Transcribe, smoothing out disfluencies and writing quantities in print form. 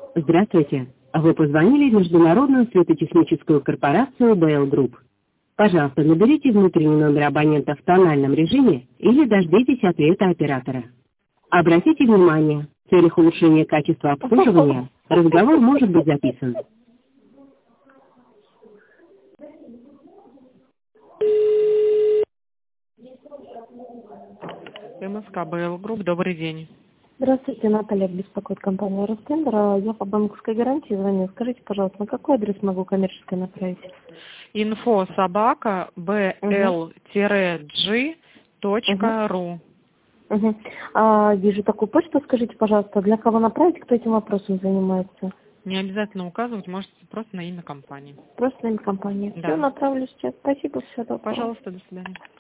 Здравствуйте. Вы позвонили в Международную светотехническую корпорацию BL Group. Пожалуйста, наберите внутренний номер абонента в тональном режиме или дождитесь ответа оператора. Обратите внимание, в целях улучшения качества обслуживания разговор может быть записан. МСК BL Group, добрый день. Здравствуйте, Наталья, беспокоит компания Ростендер. Я по банковской гарантии звоню. Скажите, пожалуйста, на какой адрес могу коммерческой направить? info@bl-g.ru. Вижу такую почту. Скажите, пожалуйста, для кого направить, кто этим вопросом занимается? Не обязательно указывать, можете просто на имя компании. Просто на компании. Да. Все, направлю сейчас. Спасибо, все, доброго. Пожалуйста, до свидания.